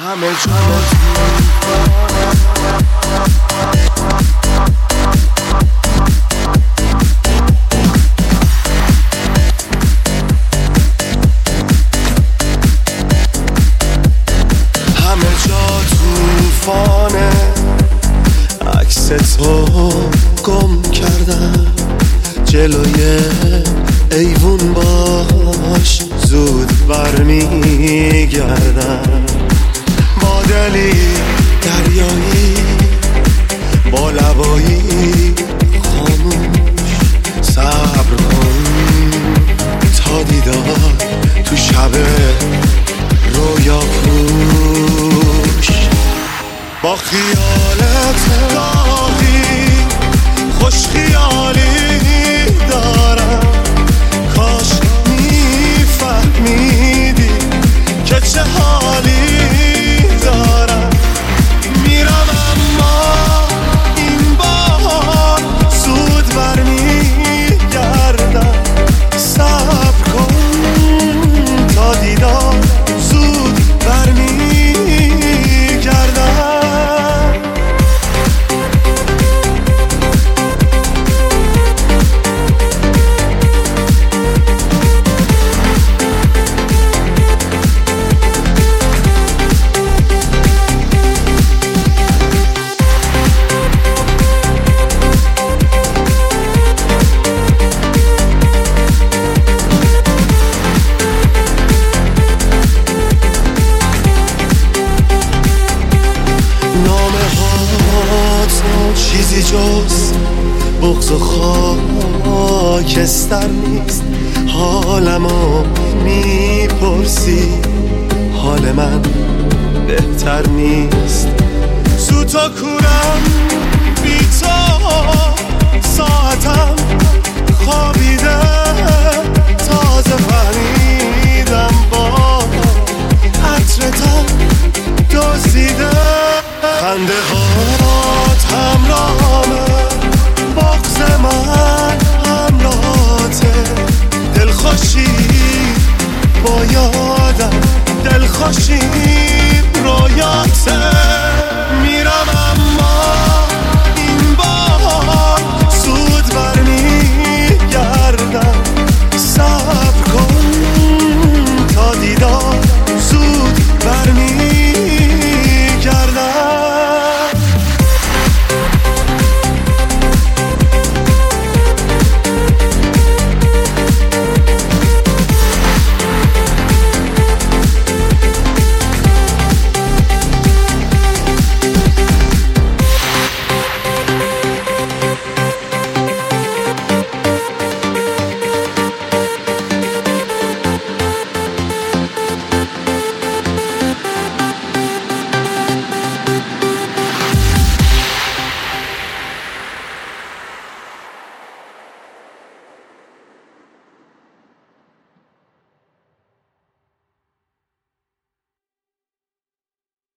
همه جا طوفانه، عکس تو گم کردم جلوی ایوون باش زود برمیگردم. با دلی دریایی با لبایی خاموش صبر کن تا دیدار تو شب رویا پوش. با خیالت داغی خوش خیالی دارم، کاش میفهمیدی که چه حالی دارم. میرم اما این بار زود برمیگردم. صبر کن تا دیدار زود برمیگردم. چیزی جز بغض و خاکستر نیست. حالمو میپرسی، حال من بهتر نیست. سوتا کورم بی تو، ساعتم خوابیده. تازه فهمیدم با عطرتم دزدیده. خنده هات همراهمه، بغض من همراهته. دلخوشی با یادم، دلخوشی رویاته.